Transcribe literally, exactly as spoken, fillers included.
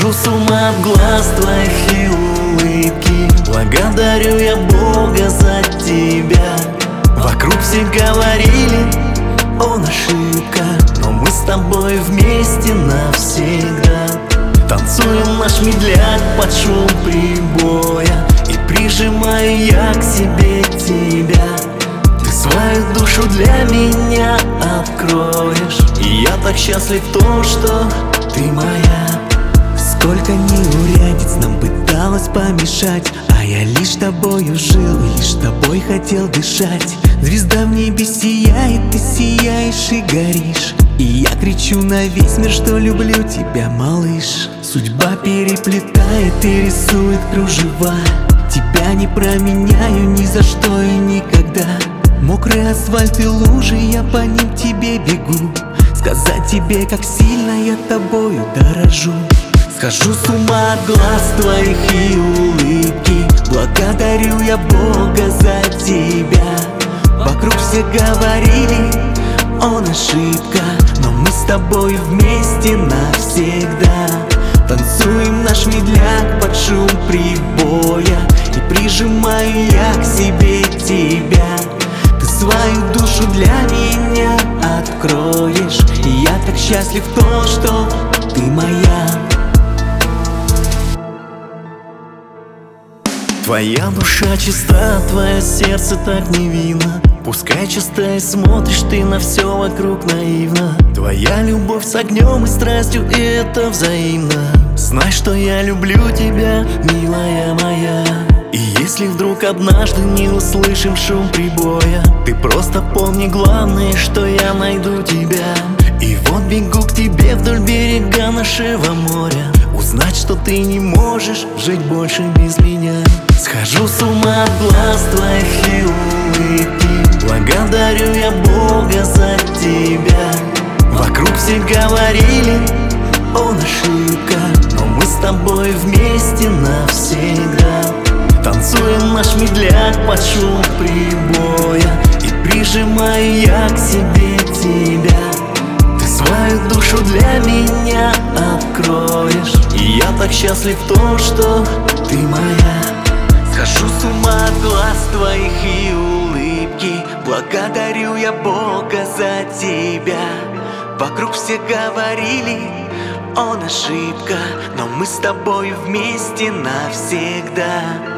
Схожу с ума от глаз твоих и улыбки. Благодарю я Бога за тебя. Вокруг все говорили, он ошибка, но мы с тобой вместе навсегда. Танцуем наш медляк под шум прибоя, и прижимаю я к себе тебя. Ты свою душу для меня откроешь, и я так счастлив в том, что ты моя. Сколько неурядиц нам пыталось помешать, а я лишь тобою жил, лишь тобой хотел дышать. Звезда в небе сияет, ты сияешь и горишь, и я кричу на весь мир, что люблю тебя, малыш. Судьба переплетает и рисует кружева, тебя не променяю ни за что и никогда. Мокрый асфальт и лужи, я по ним тебе бегу, сказать тебе, как сильно я тобою дорожу. Схожу с ума от глаз твоих и улыбки. Благодарю я Бога за тебя. Вокруг все говорили, он ошибка, но мы с тобой вместе навсегда. Танцуем наш медляк под шум прибоя, и прижимаю я к себе тебя. Ты свою душу для меня откроешь, и я так счастлив в том, что ты моя. Твоя душа чиста, твое сердце так невинно. Пускай чисто и смотришь ты на все вокруг наивно. Твоя любовь с огнем и страстью, и это взаимно. Знай, что я люблю тебя, милая моя. И если вдруг однажды не услышим шум прибоя, ты просто помни главное, что я найду тебя. И вот бегу к тебе вдоль берега нашего моря, узнать, что ты не можешь жить больше без меня. Схожу с ума от глаз твоих и улыбки. Благодарю я Бога за тебя. Вокруг все говорили, он ошибка, но мы с тобой вместе навсегда. Танцуем наш медляк под шум прибоя, и прижимаю я к себе тебя. Ты свою душу для меня откроешь, и я так счастлив в том, что ты моя. Схожу с ума от глаз твоих и улыбки. Благодарю я Бога за тебя. Вокруг все говорили, он ошибка, но мы с тобой вместе навсегда.